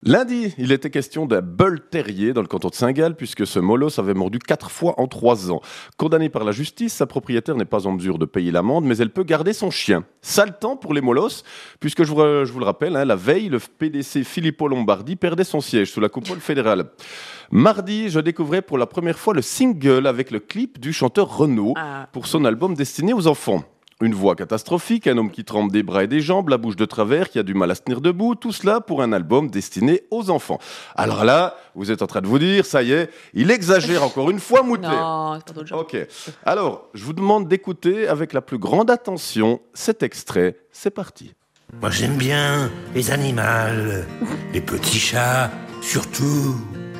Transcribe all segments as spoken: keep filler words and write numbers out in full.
Lundi, il était question d'un Bull Terrier dans le canton de Saint-Gall, puisque ce molosse avait mordu quatre fois en trois ans. Condamné par la justice, sa propriétaire n'est pas en mesure de payer l'amende, mais elle peut garder son chien. Sale temps pour les molosses, puisque je vous, je vous le rappelle, hein, la veille, le P D C Filippo Lombardi perdait son siège sous la coupole fédérale. Mardi, je découvrais pour la première fois le single avec le clip du chanteur Renaud Ah. pour son album destiné aux enfants. Une voix catastrophique, un homme qui tremble des bras et des jambes, la bouche de travers, qui a du mal à se tenir debout, tout cela pour un album destiné aux enfants. Alors là, vous êtes en train de vous dire, ça y est, il exagère encore une fois, Moutet. Non, c'est pas d'autre genre. Ok. Alors, je vous demande d'écouter avec la plus grande attention cet extrait. C'est parti. Moi j'aime bien les animaux, les petits chats, surtout.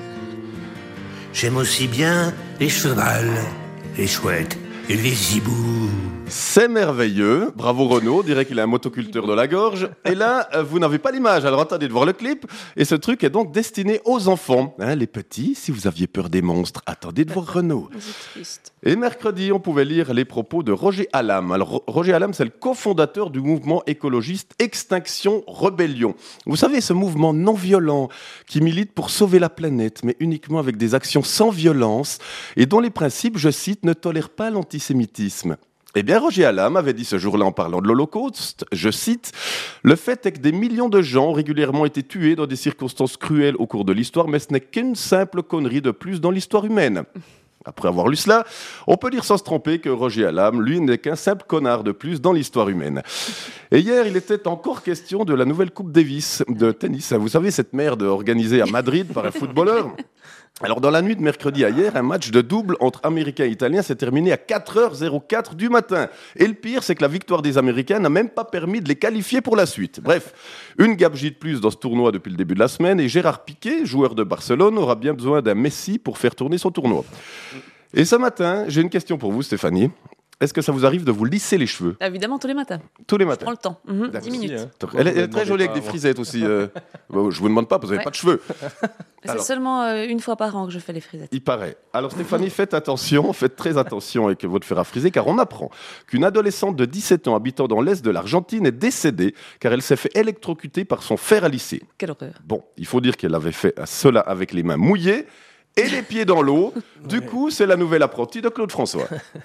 J'aime aussi bien les chevals, les chouettes et les hiboux. C'est merveilleux, bravo Renaud, dirait qu'il a un motoculteur de la gorge. Et là, euh, vous n'avez pas l'image, alors attendez de voir le clip. Et ce truc est donc destiné aux enfants. Hein, les petits, si vous aviez peur des monstres, attendez de voir Renaud. C'est triste. Et mercredi, on pouvait lire les propos de Roger Hallam. Alors, Ro- Roger Hallam, c'est le cofondateur du mouvement écologiste Extinction Rebellion. Vous savez, ce mouvement non violent qui milite pour sauver la planète, mais uniquement avec des actions sans violence et dont les principes, je cite, ne tolèrent pas l'antisémitisme. Eh bien, Roger Hallam avait dit ce jour-là en parlant de l'Holocauste, je cite, « Le fait est que des millions de gens ont régulièrement été tués dans des circonstances cruelles au cours de l'histoire, mais ce n'est qu'une simple connerie de plus dans l'histoire humaine. » Après avoir lu cela, on peut dire sans se tromper que Roger Hallam, lui, n'est qu'un simple connard de plus dans l'histoire humaine. Et hier, il était encore question de la nouvelle Coupe Davis de tennis. Vous savez, cette merde organisée à Madrid par un footballeur. Alors, dans la nuit de mercredi à hier, un match de double entre Américains et Italiens s'est terminé à quatre heures quatre du matin. Et le pire, c'est que la victoire des Américains n'a même pas permis de les qualifier pour la suite. Bref, une gabegie de plus dans ce tournoi depuis le début de la semaine. Et Gérard Piqué, joueur de Barcelone, aura bien besoin d'un Messi pour faire tourner son tournoi. Et ce matin, j'ai une question pour vous, Stéphanie. Est-ce que ça vous arrive de vous lisser les cheveux Évidemment, tous les matins. tous les Je matins? prends le temps. Mhm, D'accord. dix minutes. Elle est, elle est très jolie avec des frisettes aussi. euh. Bon, je vous demande pas, parce que vous n'avez Ouais. pas de cheveux. C'est Alors. seulement euh, une fois par an que je fais les frisettes. Il paraît. Alors Stéphanie, faites attention, faites très attention avec votre fer à friser, car on apprend qu'une adolescente de dix-sept ans habitant dans l'est de l'Argentine est décédée, car elle s'est fait électrocuter par son fer à lisser. Quelle horreur. Bon, il faut dire qu'elle avait fait cela avec les mains mouillées et les pieds dans l'eau. Du coup, c'est la nouvelle apprentie de Claude François.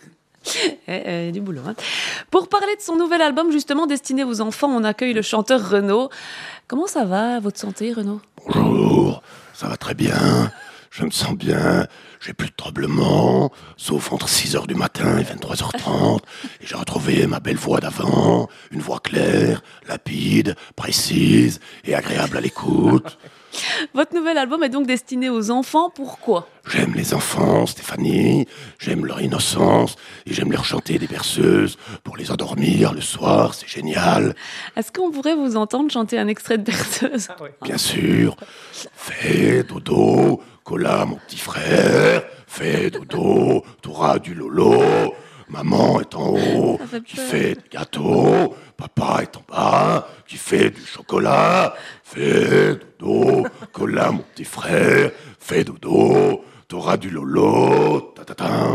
Eh, eh, du boulot. Hein. Pour parler de son nouvel album, justement destiné aux enfants, on accueille le chanteur Renaud. Comment ça va, votre santé, Renaud? Bonjour, ça va très bien, je me sens bien, j'ai plus de tremblements, sauf entre six heures du matin et vingt-trois heures trente, et j'ai retrouvé ma belle voix d'avant, une voix claire, lapide, précise et agréable à l'écoute. Votre nouvel album est donc destiné aux enfants. Pourquoi? J'aime les enfants, Stéphanie, j'aime leur innocence, et j'aime leur chanter des berceuses pour les endormir le soir, c'est génial. Est-ce qu'on pourrait vous entendre chanter un extrait de berceuse? Bien sûr, fais dodo, cola mon petit frère, fais dodo, t'auras du lolo, maman est en haut, Ça fait qui peur. fait des gâteaux, papa est en bas, qui fait du chocolat, fais dodo, cola mon petit frère, fais dodo, t'auras du lolo, ta ta ta.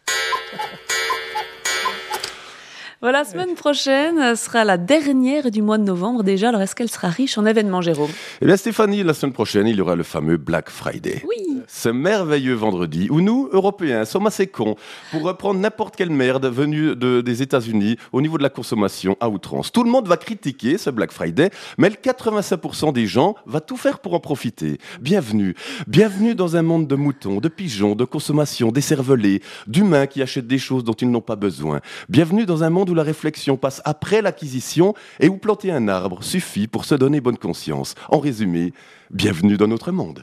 Voilà, la semaine prochaine sera la dernière du mois de novembre déjà. Alors, est-ce qu'elle sera riche en événements, Jérôme? Eh bien Stéphanie, la semaine prochaine, il y aura le fameux Black Friday. Oui. Ce merveilleux vendredi où nous, Européens, sommes assez cons pour reprendre n'importe quelle merde venue de- des États-Unis au niveau de la consommation à outrance. Tout le monde va critiquer ce Black Friday, mais le quatre-vingt-cinq pour cent des gens va tout faire pour en profiter. Bienvenue. Bienvenue dans un monde de moutons, de pigeons, de consommation, d'écervelés, d'humains qui achètent des choses dont ils n'ont pas besoin. Bienvenue dans un monde où la réflexion passe après l'acquisition et où planter un arbre suffit pour se donner bonne conscience. En résumé, bienvenue dans notre monde.